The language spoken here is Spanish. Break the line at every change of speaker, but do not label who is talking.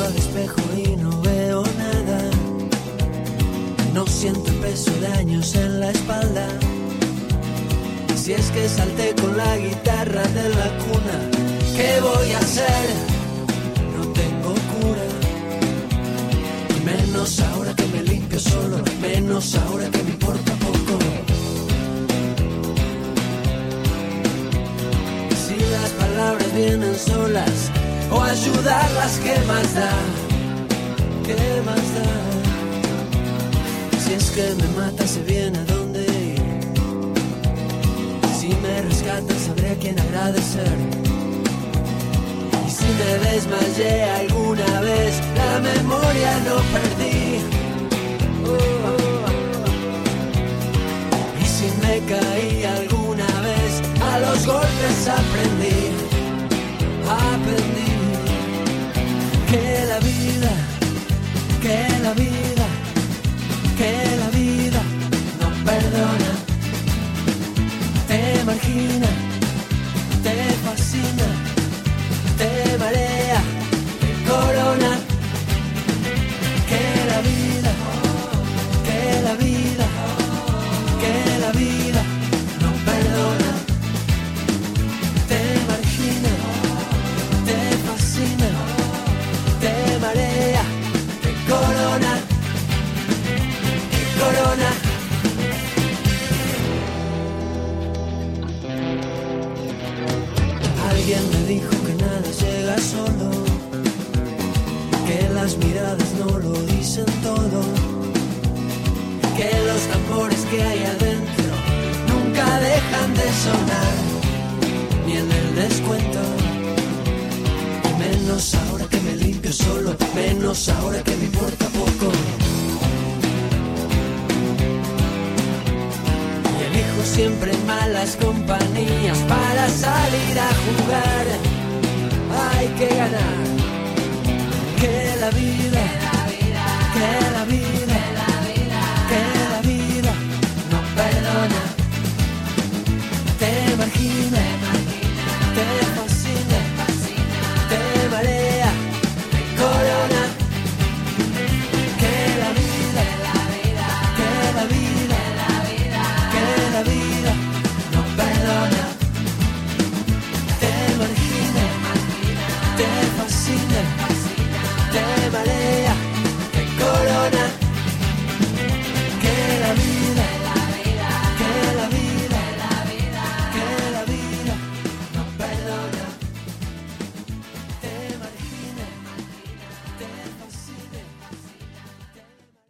al espejo y no veo nada. No siento el peso de años en la espalda. Si es que salté con la guitarra de la cuna, ¿qué voy a hacer? No tengo cura. Menos ahora que me limpio solo, menos ahora que me importa poco. Si las palabras vienen solas o ayudarlas, ¿qué más da? ¿Qué más da? Si es que me mata, sé bien a dónde ir. Si me rescatan, sabré a quién agradecer. Y si me desmayé alguna vez, la memoria no perdí. Y si me caí alguna vez, a los golpes aprendí. Aprendí que la vida, que la vida, que la vida no perdona. Te margina, te fascina, te marea, te corona. Que la vida, que la vida, que la vida no perdona. Te margina, te fascina, te marea, te corona, te corona. Alguien me dijo que nada llega solo, que las miradas no lo dicen todo, que los tambores que hay adentro nunca dejan de sonar, ni en el descuento. Menos ahora que me limpio solo, menos ahora que me importa poco. Y elijo siempre malas compañías para salir a jugar. Hay que ganar, que la vida